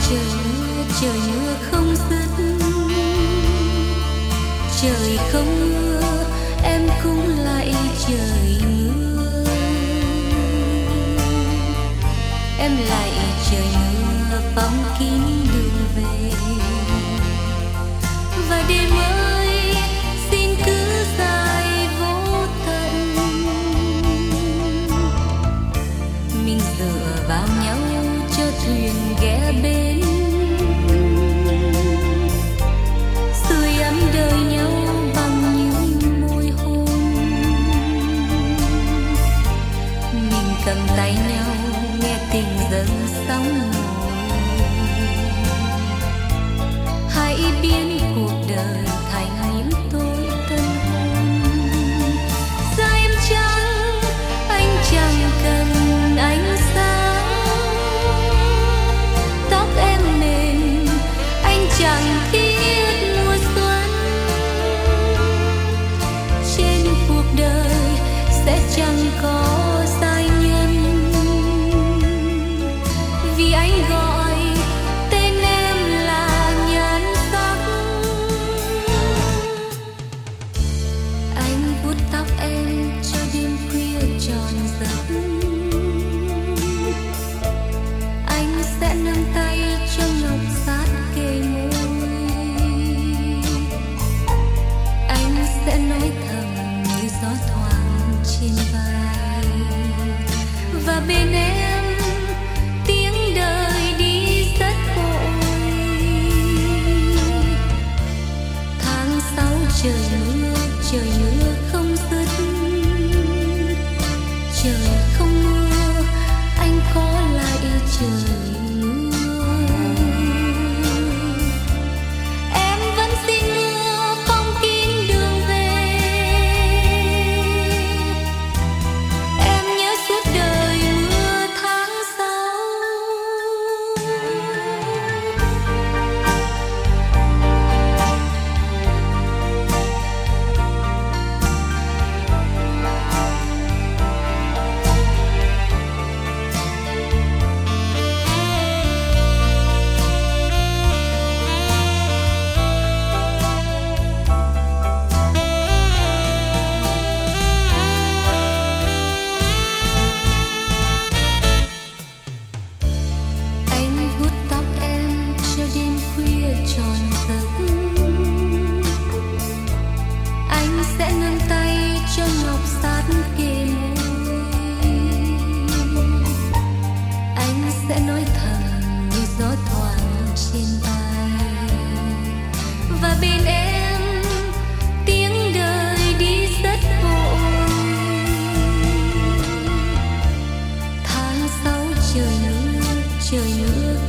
trời mưa không dứt, trời không mưa em cũng lại trời mưa, em lại trời mưa bóng kín đường về. Và đêm ơi xin cứ dài vô tận, mình dựa vào nhau cho thuyền ghé bên, sưởi ấm đời nhau bằng những môi hôn. Mình cầm tay nhau nghe tình dâng sóng nổi, hãy biến cuộc đời thành những tối tân hôn. Da em trắng anh chẳng cần ánh sáng, tóc em mềm anh chẳng thiết mùa xuân. Trên cuộc đời sẽ chẳng có giai nhân, vì anh gọi tên em là nhan sắc. Anh vuốt tóc em cho đêm khuya tròn giấc, anh sẽ nắm tay cho ngọc sát kề môi, anh sẽ nói thầm như gió thoảng trên vai. Và bên em tiếng đời đi rất vội, tháng 6 trời mưa không dứt, trời không mưa anh có lại trời mưa. Em vẫn xin mưa phong kín đường về, em nhớ suốt đời mưa tháng 6. Anh vuốt tóc em cho đêm khuya tròn giấc, anh sẽ nâng tay cho ngọc sát kề môi, anh sẽ nói thầm như gió thoảng trên vai. Và bên em tiếng đời đi rất vội, tháng 6 trời mưa